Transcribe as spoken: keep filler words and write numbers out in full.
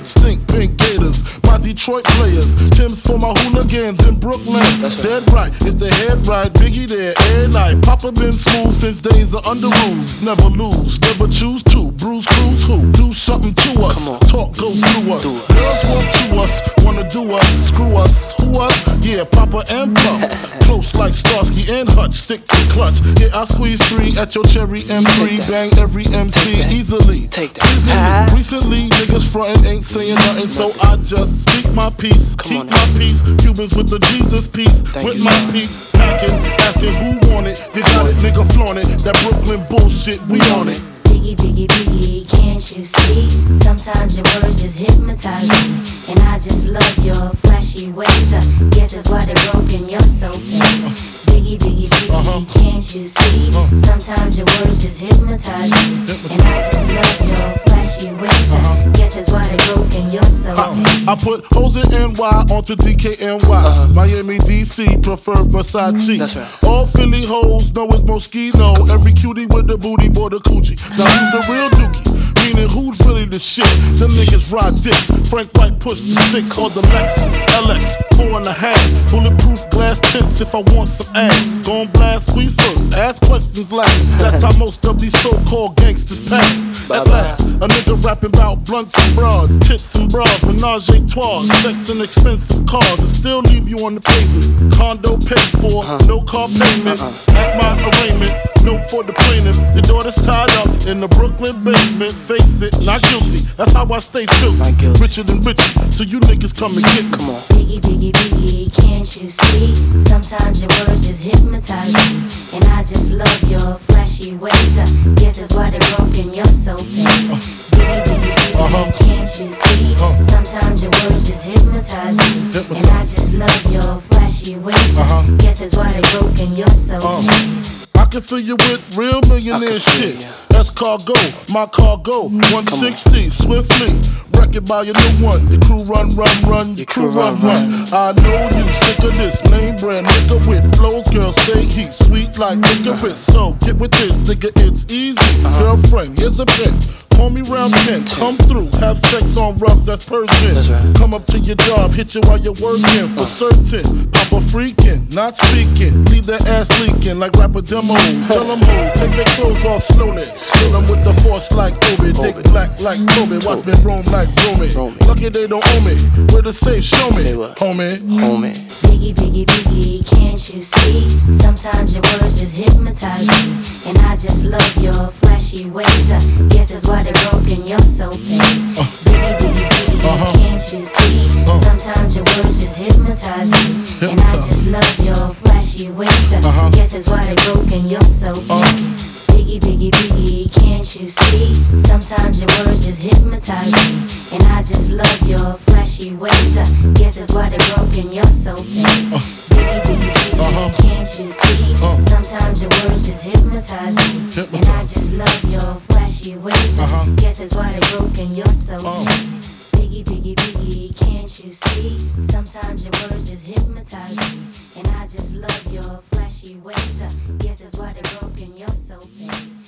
stink, pink gators. My Detroit players, Tim's for my hooligans in Brooklyn. That's Dead right, if the head right, Biggie there every night. Papa been smooth since days of under rules. Never lose, never choose to. Bruise, cruise, who? Do something to us. Talk, go through us. Girls want to us, wanna do us. Screw us, who us? Yeah, Papa and Puff. Close like Starsky and Hutch, stick to clutch. Yeah, I squeeze three at your cherry M three. Bang every M C easily. Take that. Recently, recently, niggas frontin' ain't saying nothing, so I just speak my peace, keep my peace. Cubans with the Jesus peace, with my peace. Packing, asking who want it. You got it, nigga, flaunt it. That Brooklyn bullshit, we on it. Biggie, Biggie, Biggie, can't you see? Sometimes your words just hypnotize me, and I just love your flashy ways. I guess that's why they're broken, you're so fake. Biggie, Biggie, Biggie, uh-huh. can't you see? Uh-huh. Sometimes your words just hypnotize me, and I just love your flashy ways. Uh-huh. Guess that's why they're broken, you're so uh, fake. I put hoes in N Y onto D K N Y. Uh-huh. Miami, D C, prefer Versace. That's right. All Philly hoes know it's Moschino. Every cutie with the booty, boy, the coochie. Now who's the real dookie? Meaning who's really the shit? Them niggas ride dicks. Frank White push the six or the Lexus L X four and a half. Bulletproof glass tints if I want some ass. Gon' blast squeeze first, ask questions last. That's how most of these so-called gangsters pass. At last, a nigga rapping about blunts and broads, tits and bras, menage a trois, sex and expensive cars, and still leave you on the pavement. Condo paid for, no car payment. At my arraignment, note for the plaintiff. Your daughter's tied up in the Brooklyn basement. Face it, not guilty. That's how I stay still. Richer than richer, so you niggas come and get me. Come on. Biggie, Biggie, Biggie, can't you see? Sometimes your words just hypnotize me, and I just love your flashy ways. I guess that's why they're broken, you're so fake. Biggie, Biggie, Biggie, uh-huh. can't you see? Uh-huh. Sometimes your words just hypnotize me, hypnotize. And I just love your flashy ways. Uh-huh. I guess that's why they're broken, you're so uh-huh. fake. I can fill you with real millionaire shit. That's cargo, my cargo. one sixty, swiftly. Wreck it by your new one. Your crew run, run, run. Your crew run, run. I know you sick of this name brand nigga with flows. Girl, say he's sweet like licorice. So get with this, nigga, it's easy. Girlfriend, here's a pen. Call me round ten, come through, have sex on rugs, that's Persian. That's right. Come up to your job, hit you while you're working, for certain. Papa freaking, not speaking, leave that ass leaking like rapper demo. Tell them ho, take their clothes off slowly. Kill them with the force like Obi, dick black like Kobe. Watch me roam like Romy. Lucky they don't owe me, where to say show me, homie. Homie. Biggie, Biggie, Biggie, can't you see? Sometimes your words just hypnotize me, and I just love your flashy ways. I guess that's why they're broken, you're so fake. Uh, Biggie, Biggie, Biggie, uh-huh. can't you see? Uh, Sometimes your words just hypnotize me, hypnotize. And I just love your flashy ways. I uh-huh. guess that's why they're broken, you're so fake. Uh, Biggie, Biggie, Biggie, can't you see? Sometimes your words just hypnotize me, and I just love your flashy ways. I guess that's why they're broken, you're so fake. Uh, Biggie, Biggie, Biggie, uh-huh. can't you see? Uh, Sometimes your words just hypnotize me, hypnotize. And I just love your flashy ways. I uh-huh. guess that's why they're broken, you're so uh. fake. Biggie, Biggie, Biggie, can't you see? Sometimes your words just hypnotize me, and I just love your flashy ways. I guess that's why they're broken, you're so fake.